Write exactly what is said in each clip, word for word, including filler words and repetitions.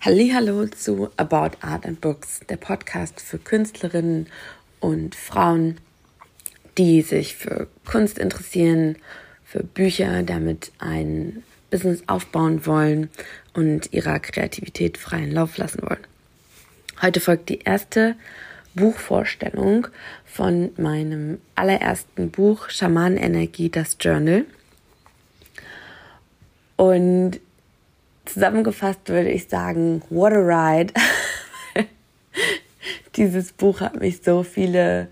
Hallihallo zu About Art and Books, der Podcast für Künstlerinnen und Frauen, die sich für Kunst interessieren, für Bücher, damit ein Business aufbauen wollen und ihrer Kreativität freien Lauf lassen wollen. Heute folgt die erste Buchvorstellung von meinem allerersten Buch Schamanenenergie, das Journal. Und zusammengefasst würde ich sagen, what a ride. Dieses Buch hat mich so viele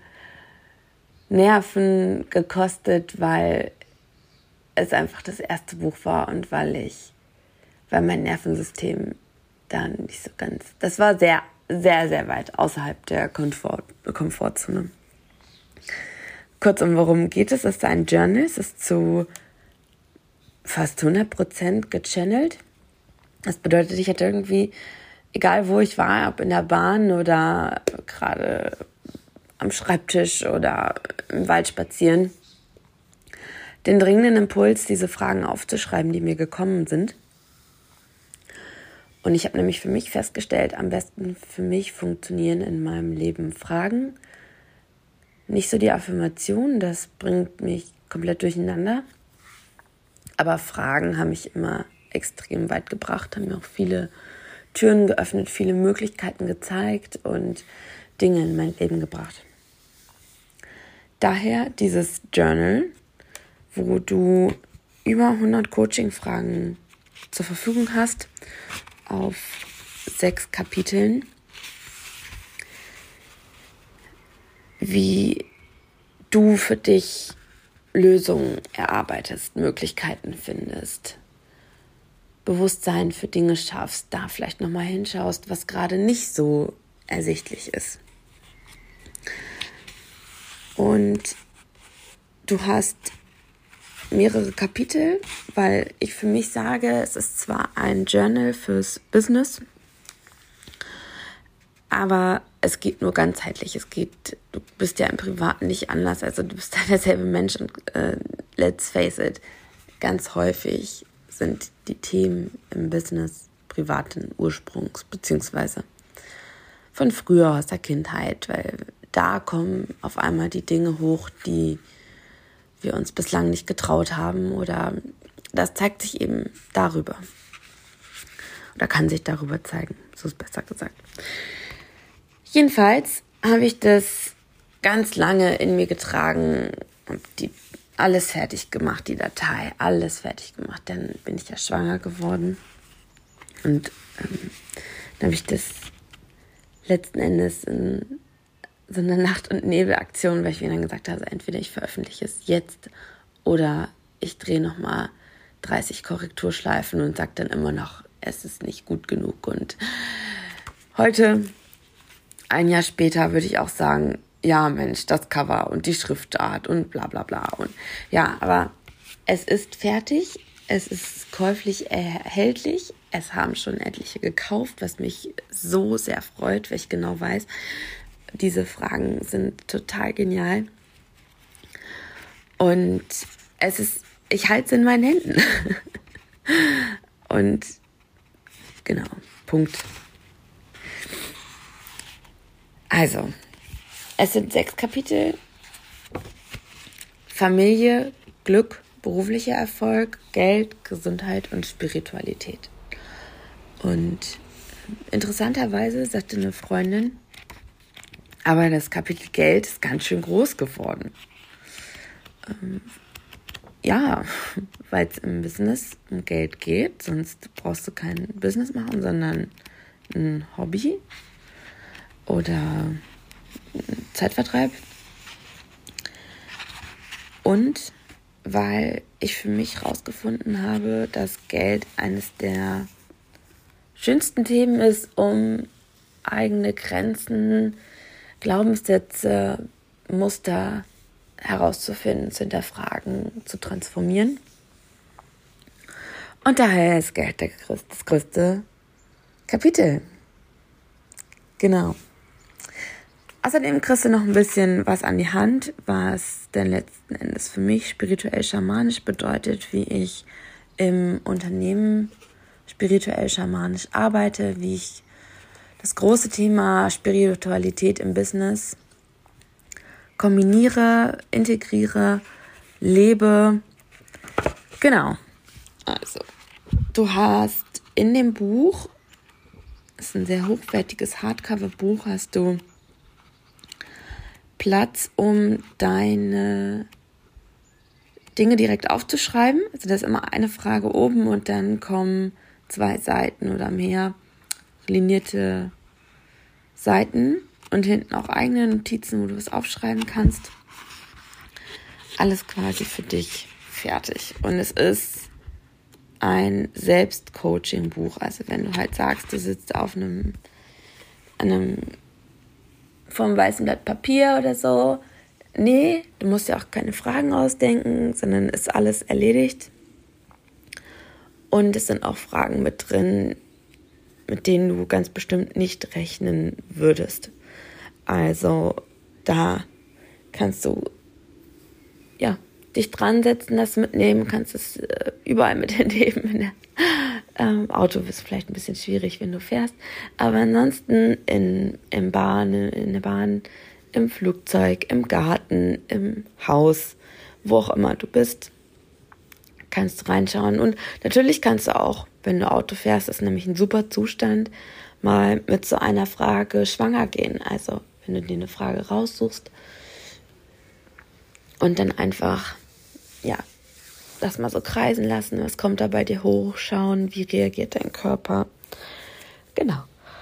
Nerven gekostet, weil es einfach das erste Buch war und weil ich, weil mein Nervensystem dann nicht so ganz, das war sehr, sehr, sehr weit außerhalb der Komfort, Komfortzone. Kurzum, worum geht es? Es ist ein Journal, es ist zu fast hundert Prozent gechannelt. Das bedeutet, ich hatte irgendwie, egal wo ich war, ob in der Bahn oder gerade am Schreibtisch oder im Wald spazieren, den dringenden Impuls, diese Fragen aufzuschreiben, die mir gekommen sind. Und ich habe nämlich für mich festgestellt, am besten für mich funktionieren in meinem Leben Fragen. Nicht so die Affirmation, das bringt mich komplett durcheinander. Aber Fragen haben mich immer extrem weit gebracht, haben mir auch viele Türen geöffnet, viele Möglichkeiten gezeigt und Dinge in mein Leben gebracht. Daher dieses Journal, wo du über hundert Coaching-Fragen zur Verfügung hast, auf sechs Kapiteln, wie du für dich Lösungen erarbeitest, Möglichkeiten findest, Bewusstsein für Dinge schaffst, da vielleicht nochmal hinschaust, was gerade nicht so ersichtlich ist. Und du hast mehrere Kapitel, weil ich für mich sage, es ist zwar ein Journal fürs Business, aber es geht nur ganzheitlich. Es geht, du bist ja im Privaten nicht anders, also du bist ja derselbe Mensch und äh, let's face it, ganz häufig sind die Themen im Business privaten Ursprungs, beziehungsweise von früher aus der Kindheit, weil da kommen auf einmal die Dinge hoch, die wir uns bislang nicht getraut haben, oder das zeigt sich eben darüber. Oder kann sich darüber zeigen, so ist besser gesagt. Jedenfalls habe ich das ganz lange in mir getragen und die alles fertig gemacht, die Datei, alles fertig gemacht. Dann bin ich ja schwanger geworden und ähm, dann habe ich das letzten Endes in so einer Nacht- und Nebelaktion, weil ich mir dann gesagt habe, also entweder ich veröffentliche es jetzt oder ich drehe nochmal dreißig Korrekturschleifen und sage dann immer noch, es ist nicht gut genug. Und heute, ein Jahr später, würde ich auch sagen, ja Mensch, das Cover und die Schriftart und bla bla bla. Und ja, aber es ist fertig, es ist käuflich erhältlich, es haben schon etliche gekauft, was mich so sehr freut, weil ich genau weiß, diese Fragen sind total genial. Und es ist, ich halte es in meinen Händen. Und genau, Punkt. Also, es sind sechs Kapitel: Familie, Glück, beruflicher Erfolg, Geld, Gesundheit und Spiritualität. Und interessanterweise sagte eine Freundin, aber das Kapitel Geld ist ganz schön groß geworden. Ähm, ja, weil es im Business um Geld geht, sonst brauchst du kein Business machen, sondern ein Hobby oder Zeitvertreib. Und weil ich für mich herausgefunden habe, dass Geld eines der schönsten Themen ist, um eigene Grenzen, Glaubenssätze, Muster herauszufinden, zu hinterfragen, zu transformieren. Und daher ist Geld das größte Kapitel. Genau. Außerdem kriegst du noch ein bisschen was an die Hand, was denn letzten Endes für mich spirituell schamanisch bedeutet, wie ich im Unternehmen spirituell schamanisch arbeite, wie ich das große Thema Spiritualität im Business kombiniere, integriere, lebe. Genau. Also, du hast in dem Buch, das ist ein sehr hochwertiges Hardcover-Buch, hast du Platz, um deine Dinge direkt aufzuschreiben. Also da ist immer eine Frage oben und dann kommen zwei Seiten oder mehr linierte Seiten und hinten auch eigene Notizen, wo du was aufschreiben kannst. Alles quasi für dich fertig. Und es ist ein Selbstcoaching-Buch. Also wenn du halt sagst, du sitzt auf einem, einem vom weißen Blatt Papier oder so. Nee, du musst ja auch keine Fragen ausdenken, sondern ist alles erledigt. Und es sind auch Fragen mit drin, mit denen du ganz bestimmt nicht rechnen würdest. Also da kannst du ja dich dran setzen, das mitnehmen, kannst es äh, überall mit hinnehmen. In der, ähm, Auto ist vielleicht ein bisschen schwierig, wenn du fährst, aber ansonsten in, in Bahn, in der Bahn, im Flugzeug, im Garten, im Haus, wo auch immer du bist, kannst du reinschauen. Und natürlich kannst du auch, wenn du Auto fährst, ist nämlich ein super Zustand, mal mit so einer Frage schwanger gehen. Also wenn du dir eine Frage raussuchst und dann einfach, ja, das mal so kreisen lassen, was kommt da bei dir hoch, schauen, wie reagiert dein Körper. Genau.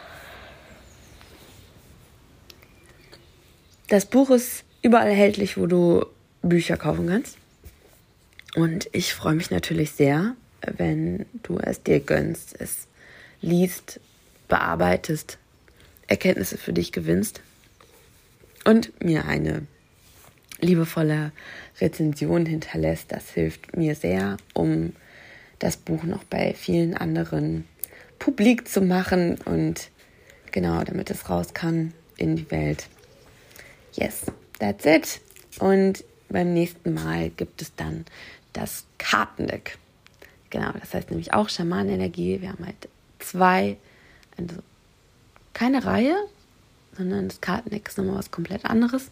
Das Buch ist überall erhältlich, wo du Bücher kaufen kannst. Und ich freue mich natürlich sehr, wenn du es dir gönnst, es liest, bearbeitest, Erkenntnisse für dich gewinnst und mir eine liebevolle Rezension hinterlässt. Das hilft mir sehr, um das Buch noch bei vielen anderen publik zu machen und genau, damit es raus kann in die Welt. Yes, that's it. Und beim nächsten Mal gibt es dann das Kartendeck. Genau, das heißt nämlich auch Schamanenergie. Wir haben halt zwei, also keine Reihe, sondern das Kartendeck ist nochmal was komplett anderes.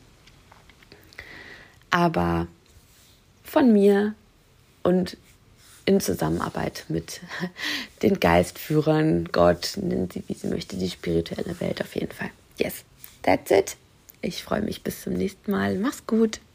Aber von mir und in Zusammenarbeit mit den Geistführern, Gott, nennen sie wie sie möchte, die spirituelle Welt auf jeden Fall. Yes, that's it. Ich freue mich bis zum nächsten Mal. Mach's gut.